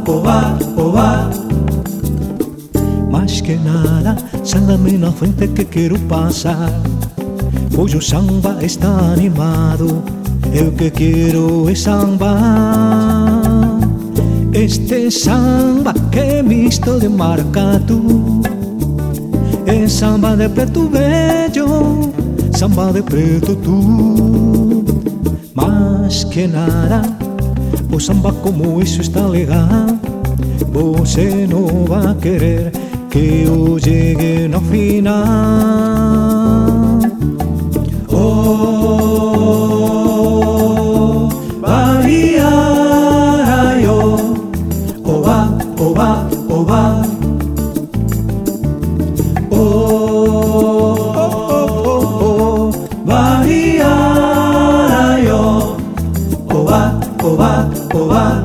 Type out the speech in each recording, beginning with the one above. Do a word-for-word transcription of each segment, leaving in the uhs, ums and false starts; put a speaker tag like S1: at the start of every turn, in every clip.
S1: oba, oba.
S2: Más que nada, sándame na frente que quero pasar, pois o samba está animado, eu que quero é samba. Este samba que é misto de maracatu, é samba de preto velho, samba de preto tu. Más que nada, o samba como isso está legal, você não vai querer que eu chegue no final.
S1: Oh, Bahia, yo, oba, oba, oba. Oh, oh, oh, oh, Bahia, yo, oba, oba, oba.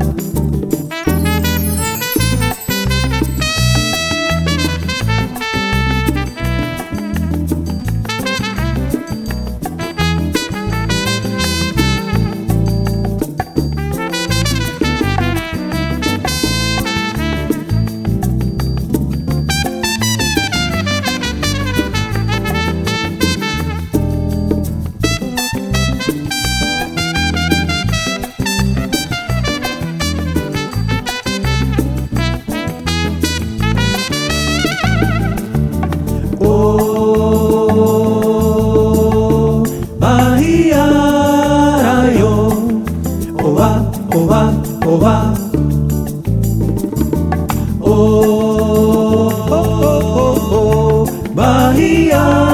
S1: Oh, Bahia, yo, oba, oba, oba. Oh, oh, oh, oh, Bahia.